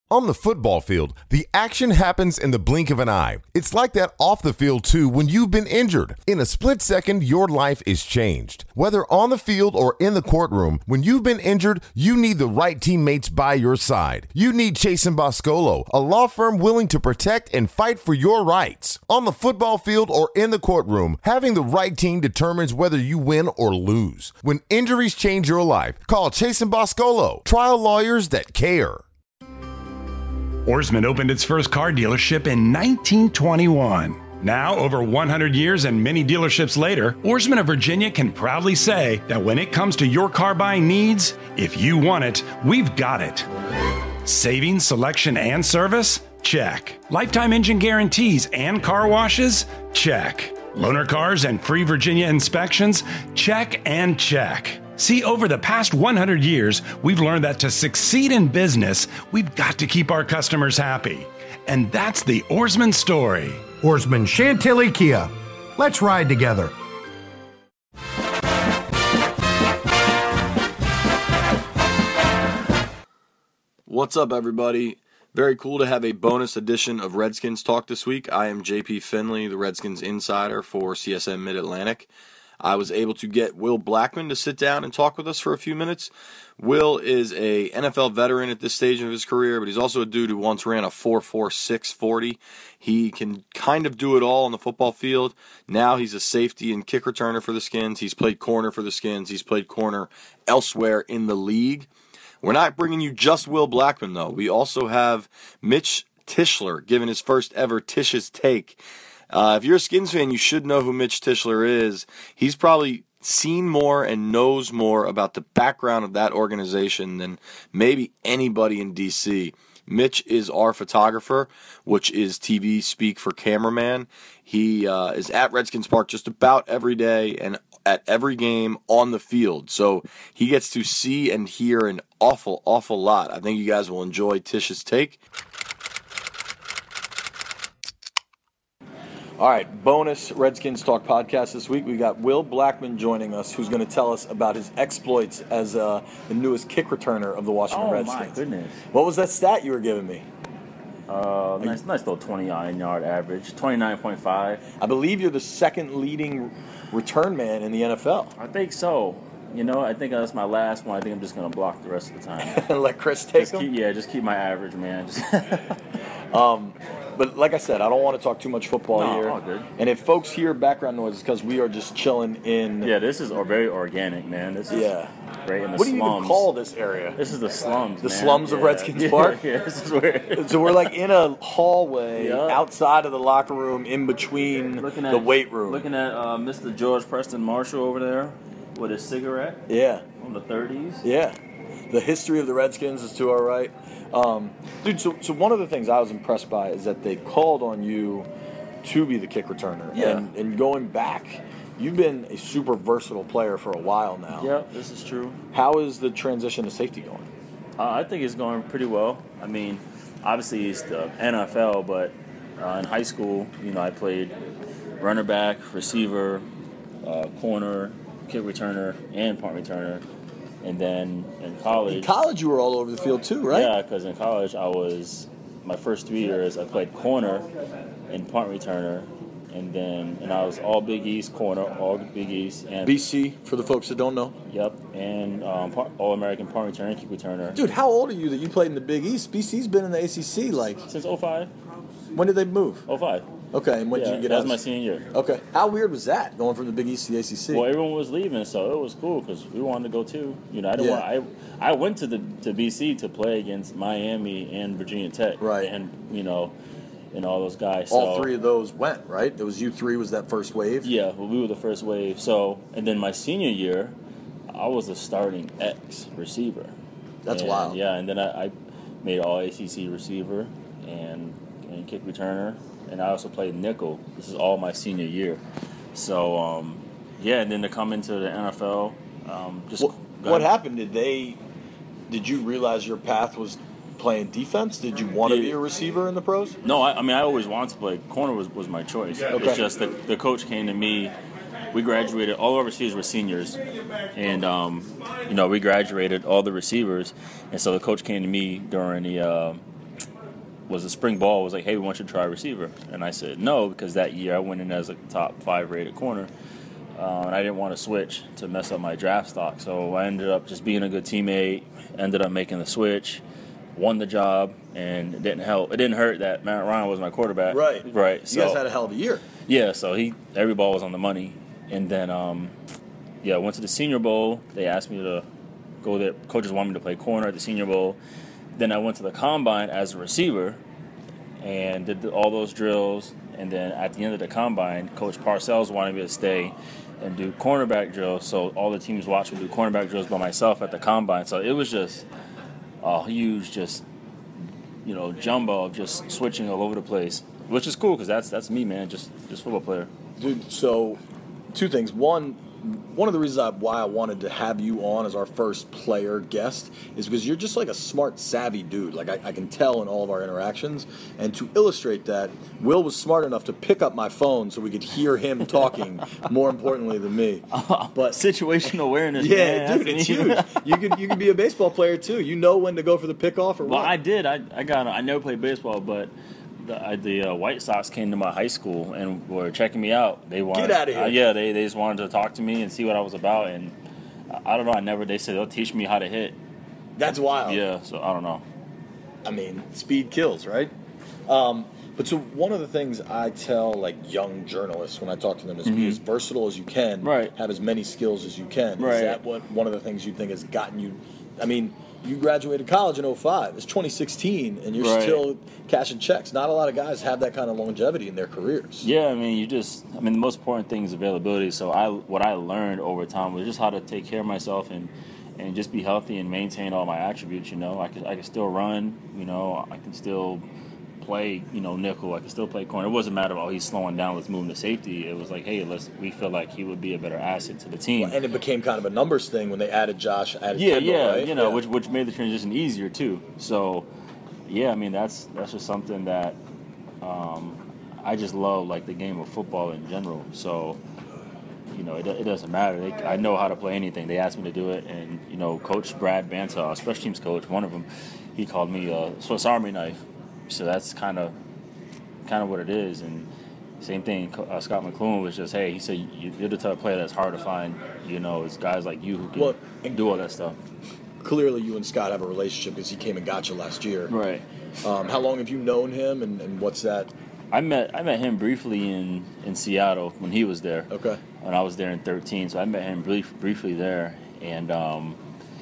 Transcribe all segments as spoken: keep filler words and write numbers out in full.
On the football field, the action happens in the blink of an eye. It's like that off the field too when you've been injured. In a split second, your life is changed. Whether on the field or in the courtroom, when you've been injured, you need the right teammates by your side. You need Chase and Boscolo, a law firm willing to protect and fight for your rights. On the football field or in the courtroom, having the right team determines whether you win or lose. When injuries change your life, call Chase and Boscolo, trial lawyers that care. Ourisman opened its first car dealership in nineteen twenty-one. Now, over one hundred years and many dealerships later, Ourisman of Virginia can proudly say that when it comes to your car buying needs, if you want it, we've got it. Savings, selection, and service? Check. Lifetime engine guarantees and car washes? Check. Loaner cars and free Virginia inspections? Check and check. See, over the past one hundred years, we've learned that to succeed in business, we've got to keep our customers happy. And that's the Ourisman story. Ourisman Chantilly Kia. Let's ride together. What's up, everybody? Very cool to have a bonus edition of Redskins Talk this week. I am J P Finley, the Redskins insider for C S N Mid-Atlantic. I was able to get Will Blackmon to sit down and talk with us for a few minutes. Will is a N F L veteran at this stage of his career, but he's also a dude who once ran a four four six forty. He can kind of do it all on the football field. Now he's a safety and kick returner for the Skins. He's played corner for the Skins. He's played corner elsewhere in the league. We're not bringing you just Will Blackmon, though. We also have Mitch Tischler giving his first ever Tish's Take. Uh, if you're a Skins fan, you should know who Mitch Tischler is. He's probably seen more and knows more about the background of that organization than maybe anybody in D C. Mitch is our photographer, which is T V speak for cameraman. He uh, is at Redskins Park just about every day and at every game on the field. So he gets to see and hear an awful, awful lot. I think you guys will enjoy Tish's Take. All right, bonus Redskins Talk podcast this week. We got Will Blackmon joining us, who's going to tell us about his exploits as uh, the newest kick returner of the Washington oh, Redskins. Oh, my goodness. What was that stat you were giving me? Uh, nice, nice little twenty-nine yard average, twenty-nine point five. I believe you're the second leading return man in the N F L. I think so. You know, I think that's my last one. I think I'm just going to block the rest of the time. Let Chris take just him? Keep, yeah, just keep my average, man. Just um, but like I said, I don't want to talk too much football no, here. All good. And if folks hear background noise, it's because we are just chilling in. Yeah, this is very organic, man. This is yeah. Right in the what do you slums. even call this area? This is the slums. The man. slums yeah. of Redskins yeah, Park? Yeah, this is where. So we're like in a hallway yeah. outside of the locker room, in between looking at, the weight room. Looking at uh, Mister George Preston Marshall over there with his cigarette. Yeah. From the thirties. Yeah. The history of the Redskins is to our right. Um, dude, so, so one of the things I was impressed by is that they called on you to be the kick returner. Yeah. And, and going back, you've been a super versatile player for a while now. Yeah, this is true. How is the transition to safety going? Uh, I think it's going pretty well. I mean, obviously it's the N F L, but uh, in high school, you know, I played runner back, receiver, uh, corner, kick returner, and punt returner. And then in college... In college, you were all over the field too, right? Yeah, because in college, I was... My first three years, I played corner and punt returner. And then... And I was all Big East corner, all Big East. And B C, for the folks that don't know. Yep. And um, All-American punt returner and kick returner. Dude, how old are you that you played in the Big East? B C's been in the A C C, like... Since oh five. When did they move? oh five. Okay, and when yeah, did you get that out? was my senior year. Okay. How weird was that, going from the Big East to the A C C? Well, everyone was leaving, so it was cool because we wanted to go too. You know, I didn't yeah. want. I I went to the to B C to play against Miami and Virginia Tech, right? And you know, and all those guys. All so, three of those went, right? It was you three. Was that first wave? Yeah, well, we were the first wave. So, and then my senior year, I was a starting X receiver. That's and, wild. Yeah, and then I, I made all A C C receiver and and kick returner. And I also played nickel. This is all my senior year. So, um, yeah, and then to come into the N F L, um, just... What, what happened? Did they... Did you realize your path was playing defense? Did you want to yeah. be a receiver in the pros? No, I, I mean, I always wanted to play. Corner was, was my choice. Okay. It's just that the coach came to me. We graduated. All our receivers were seniors. And, um, you know, we graduated all the receivers. And so the coach came to me during the... Uh, was a spring ball. Was like, hey, we want you to try receiver, and I said no because that year I went in as a top five rated corner, uh, and I didn't want to switch to mess up my draft stock. So I ended up just being a good teammate. Ended up making the switch, won the job, and it didn't help. It didn't hurt that Matt Ryan was my quarterback. Right, right. You so, guys had a hell of a year. Yeah, so he every ball was on the money, and then um, yeah, I went to the Senior Bowl. They asked me to go there. Coaches wanted me to play corner at the Senior Bowl. Then I went to the Combine as a receiver, and did all those drills. And then at the end of the Combine, Coach Parcells wanted me to stay and do cornerback drills. So all the teams watched me do cornerback drills by myself at the Combine. So it was just a huge, just you know, jumbo of just switching all over the place, which is cool because that's that's me, man, just just football player. Dude, so two things. One, one of the reasons I, why I wanted to have you on as our first player guest is because you're just like a smart, savvy dude. Like I, I can tell in all of our interactions. And to illustrate that, Will was smart enough to pick up my phone so we could hear him talking more importantly than me. But situational awareness, yeah, man, dude, it's huge. You could you could be a baseball player too. You know when to go for the pickoff or well, what. I did. I I got. I never played baseball, but. The, I, the uh, White Sox came to my high school and were checking me out. They wanted, Get out of here! Uh, yeah, they, they just wanted to talk to me and see what I was about. And I, I don't know. I never. They said they'll teach me how to hit. That's wild. Yeah. So I don't know. I mean, speed kills, right? Um, but so one of the things I tell like young journalists when I talk to them is Mm-hmm. be as versatile as you can, Right. have as many skills as you can. Right. Is that what one of the things you think has gotten you? I mean, you graduated college in oh five. It's twenty sixteen, and you're Right. still cashing checks. Not a lot of guys have that kind of longevity in their careers. Yeah, I mean, you just. I mean, the most important thing is availability. So I, what I learned over time was just how to take care of myself and, and just be healthy and maintain all my attributes. You know, I could I could still run. You know, I can still play. You know, nickel. I can still play corner. It wasn't a matter of oh he's slowing down, let's move him to safety. It was like hey, let's. We feel like he would be a better asset to the team. And it became kind of a numbers thing when they added Josh, added Yeah, Kendall, yeah, right? you know, Yeah. which which made the transition easier too. So, yeah, I mean that's that's just something that um, I just love, like the game of football in general. So, you know, it, it doesn't matter. They, I know how to play anything. They asked me to do it, and you know, Coach Brad Bantaw, special teams coach, one of them, he called me a Swiss Army knife. So that's kind of kind of what it is. And same thing, uh, Scott McCloughan was just, hey, he said, you're the type of player that's hard to find. You know, it's guys like you who can Well, do all that stuff. Clearly, you and Scott have a relationship because he came and got you last year. Right. Um, how long have you known him, and, and what's that? I met I met him briefly in, in Seattle when he was there. Okay. When I was there in thirteen, so I met him brief, briefly there, and um,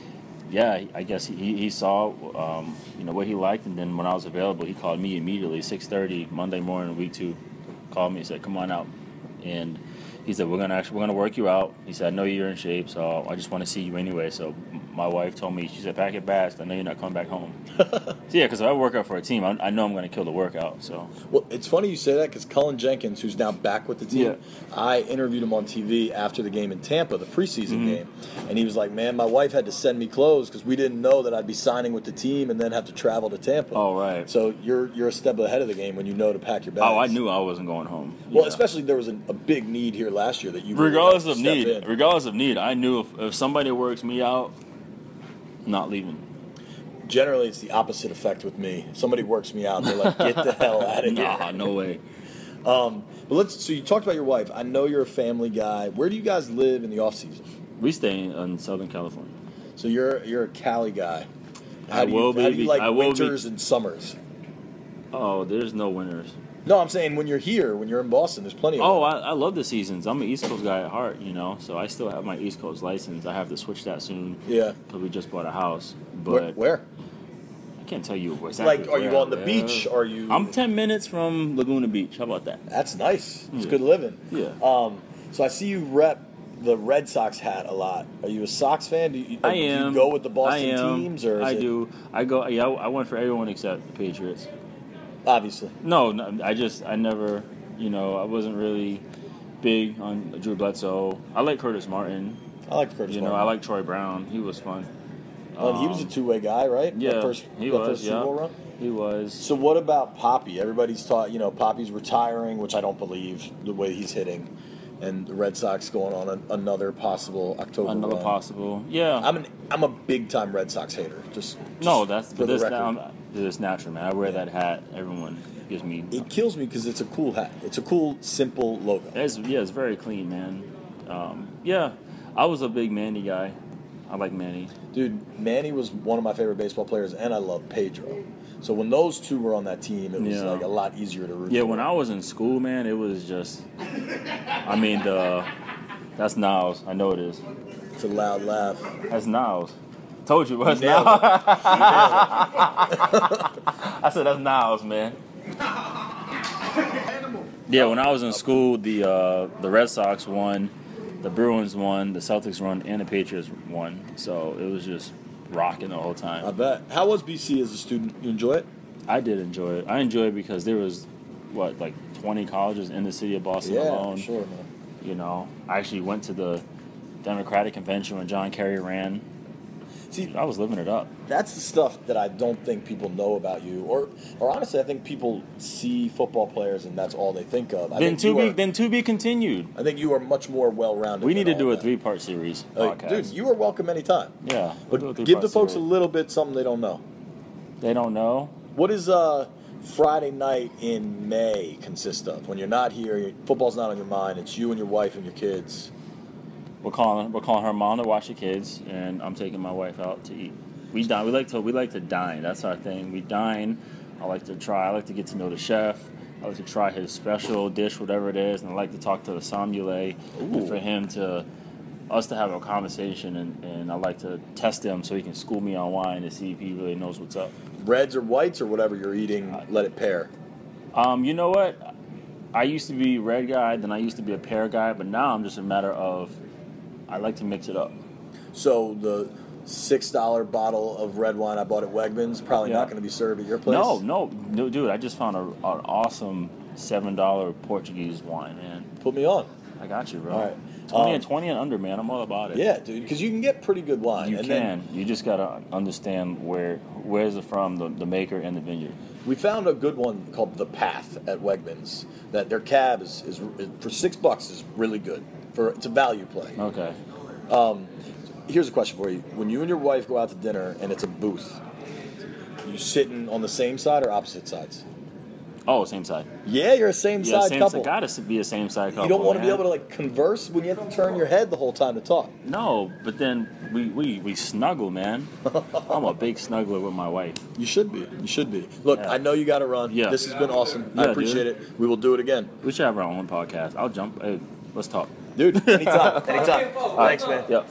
yeah, I guess he, he saw um, you know what he liked, and then when I was available, he called me immediately, six thirty Monday morning, week two, called me and said, "Come on out," and he said, "We're gonna actually we're gonna work you out." He said, "I know you're in shape, so I just want to see you anyway." So my wife told me, she said, "Pack it fast. I know you're not coming back home." So yeah, because if I work out for a team, I, I know I'm gonna kill the workout. So Well, it's funny you say that because Cullen Jenkins, who's now back with the team, Yeah. I interviewed him on T V after the game in Tampa, the preseason Mm-hmm. game, and he was like, "Man, my wife had to send me clothes because we didn't know that I'd be signing with the team and then have to travel to Tampa." Oh, right. So you're you're a step ahead of the game when you know to pack your bags. oh, I knew I wasn't going home. Well, Yeah. especially there was a, a big need here last year that you really regardless had of to step need, in. regardless of need, I knew if, if somebody works me out, I'm not leaving. Generally, it's the opposite effect with me. If somebody works me out, they're like, "Get the hell out of here." Nah, no way. Um, but let's. So you talked about your wife. I know you're a family guy. Where do you guys live in the off season? We stay in, in Southern California. So you're you're a Cali guy. How I do you, will how be- do you like I will be- winters and summers? Oh, there's no winners. No, I'm saying when you're here, when you're in Boston, there's plenty of. Oh, winter. I, I love the seasons. I'm an East Coast guy at heart, you know, so I still have my East Coast license. I have to switch that soon. Yeah. Because we just bought a house. But Where? where? I can't tell you exactly Like, are you where, on the man. beach? Are you? I'm ten minutes from Laguna Beach. How about that? That's nice. It's Yeah. good living. Yeah. Um. So I see you rep the Red Sox hat a lot. Are you a Sox fan? Do you, I do am. you go with the Boston I am. teams, or is I it, do. I go. Yeah, I, I went for everyone except the Patriots. Obviously. No, no, I just I never, you know, I wasn't really big on Drew Bledsoe. I like Curtis Martin. I like Curtis. You know, Martin. I like Troy Brown. He was fun. Well, he was a Um, two-way guy, right? Yeah, That first, he that was. First Super Yeah, Bowl run? he was. So what about Poppy? Everybody's taught, you know, Poppy's retiring, which I don't believe the way he's hitting, and the Red Sox going on a, another possible October Another run. possible. Yeah. I'm an I'm a big time Red Sox hater. Just, just no, that's for but the this record. now. It's natural, man. I wear that hat. Everyone gives me. It kills me because it's a cool hat. It's a cool, simple logo. It's, yeah, it's very clean, man. Um, yeah, I was a big Manny guy. I like Manny. Dude, Manny was one of my favorite baseball players, and I love Pedro. So when those two were on that team, it was Yeah. like a lot easier to root Yeah, for. when I was in school, man, it was just. I mean, the that's Niles. I know it is. It's a loud laugh. That's Niles. Told you, that's nailed Niles. I said that's Niles, man. Yeah, when I was in school, the uh, the Red Sox won, the Bruins won, the Celtics won, and the Patriots won. So it was just rocking the whole time. I bet. How was B C as a student? You enjoy it? I did enjoy it. I enjoyed it because there was, what, like twenty colleges in the city of Boston Yeah, alone. sure, man. You know, I actually went to the Democratic Convention when John Kerry ran. See, I was living it up. that's the stuff that I don't think people know about you, or, or honestly, I think people see football players and that's all they think of. I Then think to you be are, then to be continued. I think you are much more well-rounded. We need than to do all a that. three-part series Like, podcast. dude, you are welcome anytime. yeah, we'll do a But give three-part the folks a series. little bit something they don't know. They don't know. What does uh, Friday night in May consist of? When you're not here, your, football's not on your mind. It's you and your wife and your kids. We're calling we're calling her mom to watch the kids, and I'm taking my wife out to eat. We dine. We like to we like to dine. That's our thing. We dine. I like to try. I like to get to know the chef. I like to try his special dish, whatever it is, and I like to talk to the sommelier and for him to us to have a conversation, and, and I like to test him so he can school me on wine to see if he really knows what's up. Reds or whites or whatever you're eating, let it pair. Um, you know what? I used to be red guy, then I used to be a pear guy, but now I'm just a matter of I like to mix it up. So the six dollar bottle of red wine I bought at Wegmans probably Yeah. not going to be served at your place. No, no, no, dude! I just found a, an awesome seven dollar Portuguese wine, man. Put me on. I got you, bro. All right. Twenty Um, and twenty and under, man. I'm all about it. Yeah, dude, because you can get pretty good wine. you and can. Then You just gotta understand where where's it from, the, the maker and the vineyard. we found a good one called The Path at Wegmans. That their cab is, is, is for six bucks is really good. For it's a value play. Okay. Here's a question for you: when you and your wife go out to dinner and it's a booth, you sitting on the same side or opposite sides? Oh, same side. Yeah, you're a same Yeah, side same couple. side. Gotta be a same side couple. You don't want to be man. able to like converse when you have to turn your head the whole time to talk. No, but then we, we, we snuggle, man. I'm a big snuggler with my wife. You should be. You should be. Look, Yeah. I know you got to run. Yeah. This has been awesome. I Yeah, appreciate dude. it. We will do it again. We should have our own podcast. I'll jump. Hey, let's talk. Dude, anytime. anytime. Thanks, man. Yep.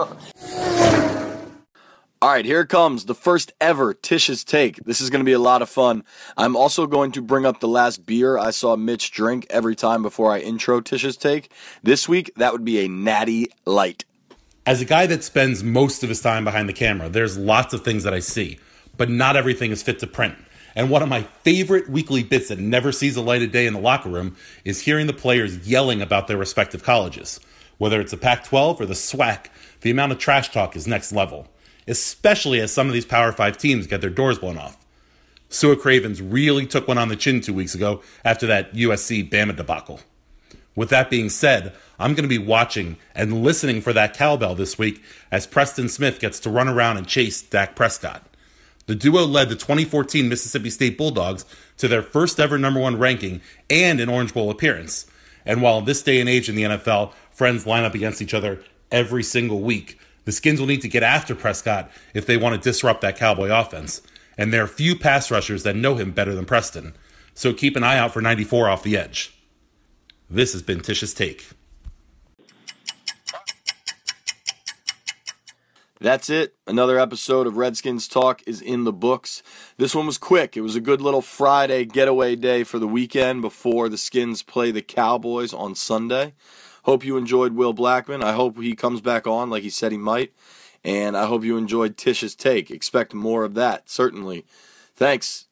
All right, here it comes. The first ever Tish's Take. This is going to be a lot of fun. I'm also going to bring up the last beer I saw Mitch drink every time before I intro Tish's Take. This week, that would be a Natty Light. As a guy that spends most of his time behind the camera, there's lots of things that I see, but not everything is fit to print. And one of my favorite weekly bits that never sees the light of day in the locker room is hearing the players yelling about their respective colleges. Whether it's the Pac twelve or the SWAC, the amount of trash talk is next level, especially as some of these Power five teams get their doors blown off. Sua Cravens really took one on the chin two weeks ago after that U S C Bama debacle. With that being said, I'm going to be watching and listening for that cowbell this week as Preston Smith gets to run around and chase Dak Prescott. The duo led the twenty fourteen Mississippi State Bulldogs to their first ever number one ranking and an Orange Bowl appearance. And while in this day and age in the N F L, friends line up against each other every single week, the Skins will need to get after Prescott if they want to disrupt that Cowboy offense. And there are few pass rushers that know him better than Preston. So keep an eye out for ninety-four off the edge. This has been Tish's Take. That's it. Another episode of Redskins Talk is in the books. This one was quick. It was a good little Friday getaway day for the weekend before the Skins play the Cowboys on Sunday. Hope you enjoyed Will Blackman. I hope he comes back on like he said he might. And I hope you enjoyed Tish's Take. Expect more of that, certainly. Thanks.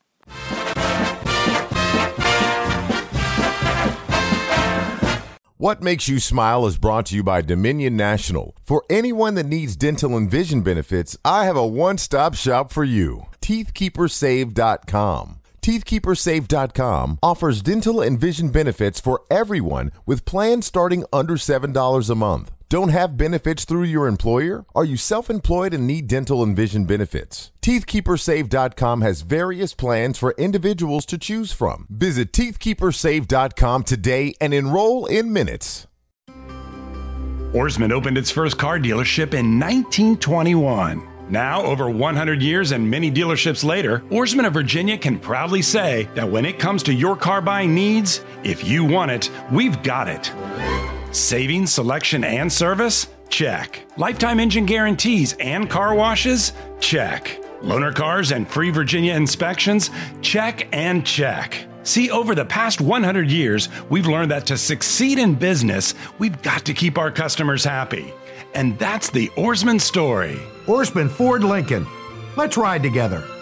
What Makes You Smile is brought to you by Dominion National. For anyone that needs dental and vision benefits, I have a one-stop shop for you. teeth keeper save dot com. teeth keeper save dot com offers dental and vision benefits for everyone with plans starting under seven dollars a month. Don't have benefits through your employer? Are you self-employed and need dental and vision benefits? Teeth Keeper Save dot com has various plans for individuals to choose from. Visit Teeth Keeper Save dot com today and enroll in minutes. Ourisman opened its first car dealership in nineteen twenty-one. Now, over one hundred years and many dealerships later, Ourisman of Virginia can proudly say that when it comes to your car buying needs, if you want it, we've got it. Savings, selection, and service? Check. Lifetime engine guarantees and car washes? Check. Loaner cars and free Virginia inspections? Check and check. See, over the past one hundred years, we've learned that to succeed in business, we've got to keep our customers happy. And that's the Ourisman story. Ourisman Ford Lincoln. Let's ride together.